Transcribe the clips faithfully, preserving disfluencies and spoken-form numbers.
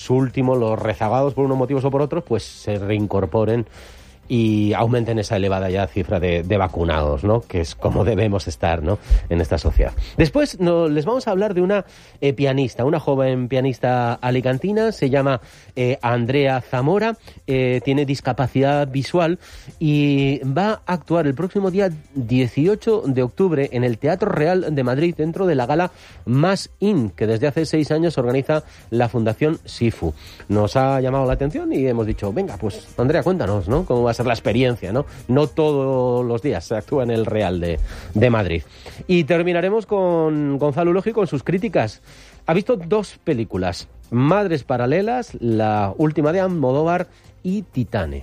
los últimos, los rezagados por unos motivos o por otros, pues se reincorporen y aumenten esa elevada ya cifra de, de vacunados, ¿no? Que es como debemos estar, ¿no? En esta sociedad. Después no, les vamos a hablar de una eh, pianista, una joven pianista alicantina, se llama eh, Andrea Zamora, eh, tiene discapacidad visual y va a actuar el próximo día dieciocho de octubre en el Teatro Real de Madrid, dentro de la gala Más In, que desde hace seis años organiza la Fundación SIFU. Nos ha llamado la atención y hemos dicho, venga, pues Andrea, cuéntanos, ¿no? Cómo va a ser la experiencia, ¿no? No todos los días se actúa en el Real de, de Madrid. Y terminaremos con Gonzalo Elogi con sus críticas. Ha visto dos películas, Madres Paralelas, la última de Almodóvar, y Titane.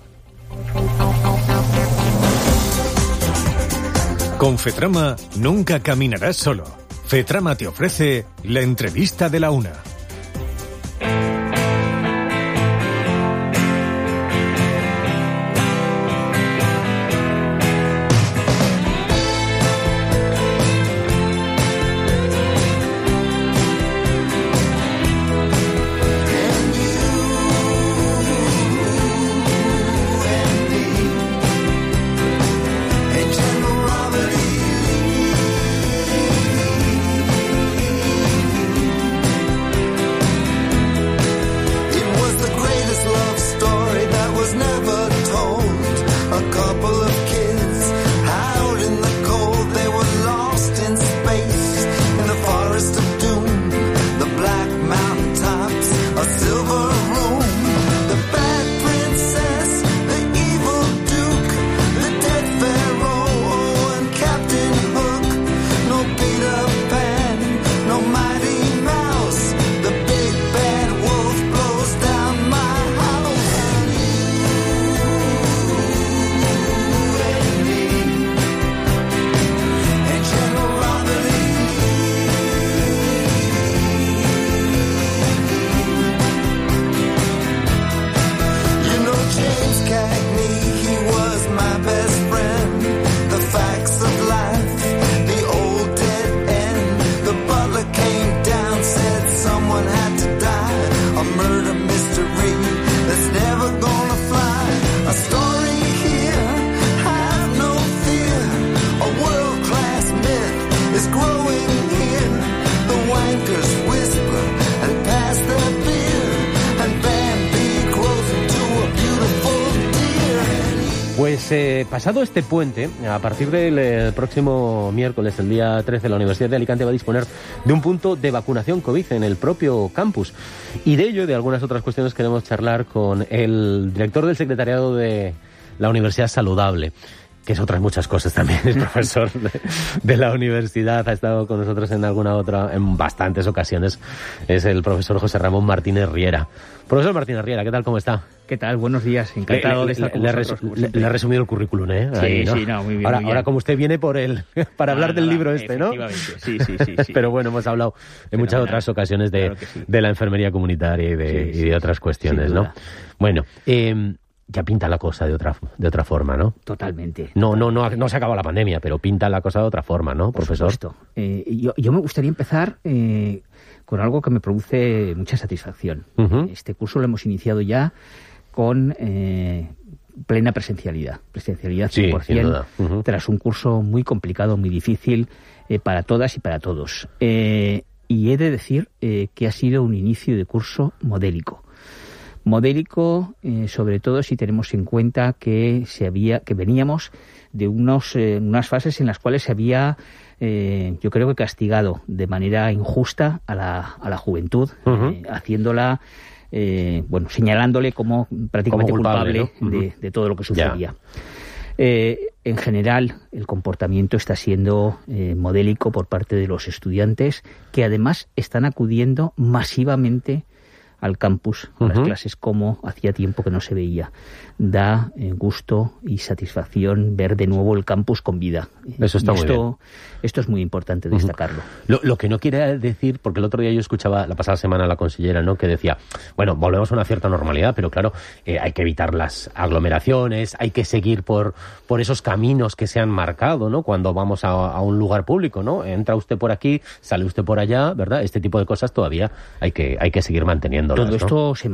Con Fetrama nunca caminarás solo. Fetrama te ofrece la entrevista de la una. Pues eh, pasado este puente, a partir del eh, próximo miércoles, el día trece, la Universidad de Alicante va a disponer de un punto de vacunación COVID en el propio campus. Y de ello y de algunas otras cuestiones queremos charlar con el director del secretariado de la Universidad Saludable, que es otras muchas cosas también, es profesor de, de la universidad, ha estado con nosotros en alguna otra, en bastantes ocasiones, es el profesor José Ramón Martínez Riera. Profesor Martínez Riera, ¿qué tal? ¿Cómo está? ¿Qué tal? Buenos días, encantado le, de estar con le, vosotros. Le, le, le ha resumido el currículum, ¿eh? Sí, Ahí, ¿no? sí, no, muy bien, ahora, muy bien. ahora como usted viene por el, para hablar no, del no, libro no, este, ¿no? Sí, sí, sí, sí. Pero bueno, hemos hablado en muchas otras ocasiones de, claro sí. de la enfermería comunitaria y de, sí, sí, y de otras cuestiones, ¿no? Bueno, eh, ya pinta la cosa de otra de otra forma, ¿no? Totalmente. No, no, no, no se ha acabado la pandemia, pero pinta la cosa de otra forma, ¿no, Por profesor? Por supuesto. Eh, yo, yo me gustaría empezar eh, con algo que me produce mucha satisfacción. Uh-huh. Este curso lo hemos iniciado ya con eh, plena presencialidad, presencialidad cien por ciento, sí, uh-huh. tras un curso muy complicado, muy difícil eh, para todas y para todos. Eh, y he de decir eh, que ha sido un inicio de curso modélico. Modélico, eh, sobre todo si tenemos en cuenta que se había, que veníamos de unos, eh, unas fases en las cuales se había, eh, yo creo que castigado de manera injusta a la, a la juventud, uh-huh. eh, haciéndola, eh, bueno, señalándole como prácticamente como culpable, culpable ¿no? de, uh-huh. de todo lo que sucedía. Eh, en general, el comportamiento está siendo eh, modélico por parte de los estudiantes, que además están acudiendo masivamente al campus, a las uh-huh. clases, como hacía tiempo que no se veía. Da eh, gusto y satisfacción ver de nuevo el campus con vida. Eso está y esto, muy bien. Esto es muy importante destacarlo. Uh-huh. Lo, lo que no quiere decir, porque el otro día yo escuchaba la pasada semana a la consellera, ¿no?, que decía, bueno, volvemos a una cierta normalidad, pero claro, eh, hay que evitar las aglomeraciones, hay que seguir por, por esos caminos que se han marcado, ¿no?, cuando vamos a, a un lugar público, ¿no? Entra usted por aquí, sale usted por allá, ¿verdad? Este tipo de cosas todavía hay que, hay que seguir manteniendo. Todo esto ¿no? se